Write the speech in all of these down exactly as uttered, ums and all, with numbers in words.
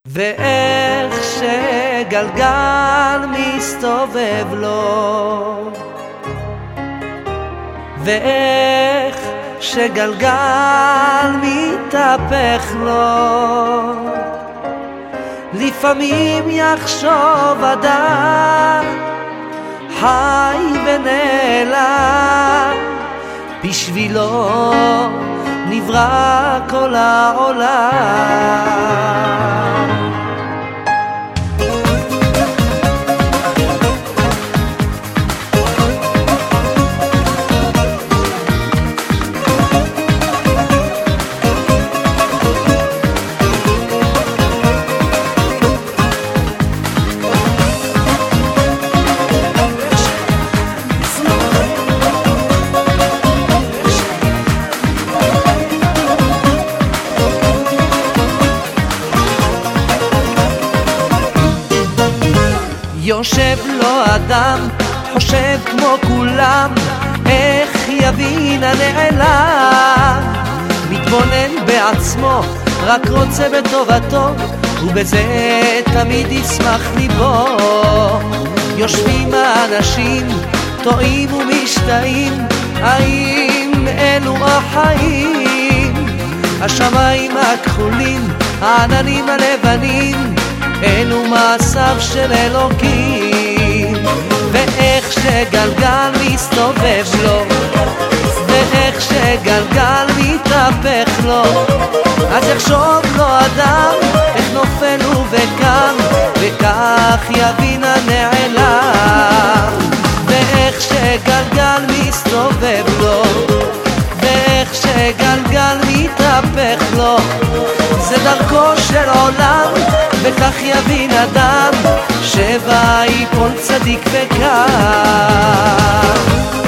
ואיך שגלגל מסתובב לו, ואיך שגלגל מתהפך לו, לפעמים יחשוב אדם חי ונעלם, בשבילו נברא כל העולם. יושב לו אדם, חושב כמו כולם, איך יבין הנעלם, מתבונן בעצמו, רק רוצה בטובתו, ובזה תמיד ישמח ליבו. יושבים האנשים, טועים ומשתאים, האם אלו החיים? השמיים הכחולים, העננים הלבנים, אלו מעשיו של אלוקים. ואיך שגלגל מסתובב לו, ואיך שגלגל מתהפך לו, אז יחשוב לו אדם איך נופל הוא וקם, וכך יבין הנעלם. ואיך שגלגל מסתובב לו, ואיך שגלגל מתהפך לו, זה דרכו של עולם, וכך יבין אדם שבה ייפול צדיק וקם.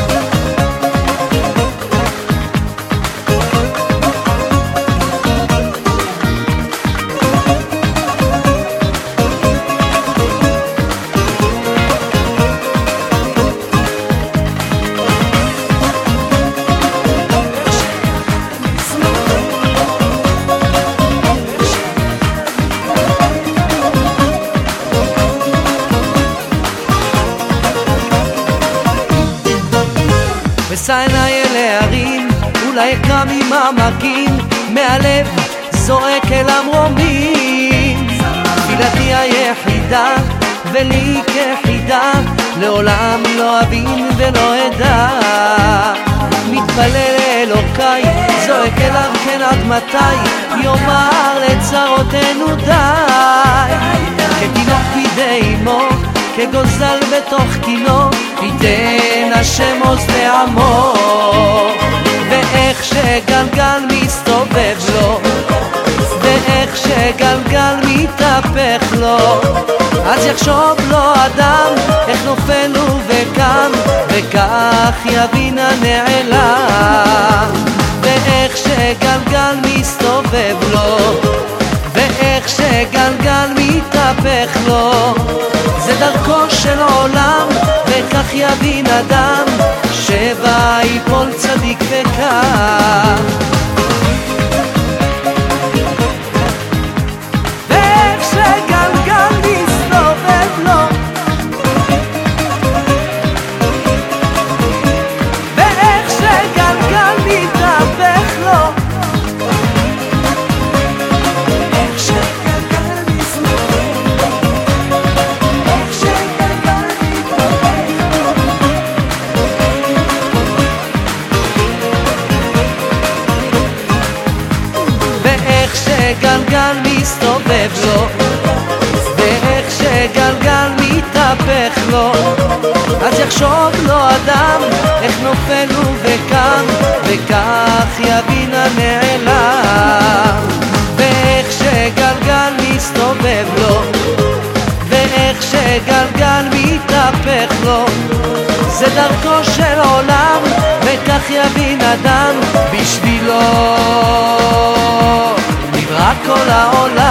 ושא עיניי אל ההרים, אולי אקרא ממעמקים, מהלב זועק אל המרומים. תפילתי היחידה ולי כחידה, לעולם לא אבין ולא אדע. מתפלל לאלוקיי, זועק אליו כן עד מתי, יאמר לצרותינו די. כתינוק בידי אמו, כגוזל בתוך קינו, ייתן השם עוז לעמו. ואיך שגלגל מסתובב לו, ואיך שגלגל מתהפך לו, אז יחשוב לו אדם איך נופל הוא וקם, וכך יבין הנעלם. ואיך שגלגל מסתובב לו, ואיך שגלגל מתהפך לו, זה דרכו של עולם, וכך יבין אדם שבה ייפול צדיק וקם. ואיך שגלגל מסתובב לו, ואיך שגלגל מתהפך לו, גלגל מסתובב לו, ואיך שגלגל מתהפך לו, אז יחשוב לו אדם איך נופל הוא וקם, וכך יבין הנעלם. ואיך שגלגל מסתובב לו, ואיך שגלגל מתהפך לו, זה דרכו של עולם, וכך יבין אדם בשבילו נברא כל העולם.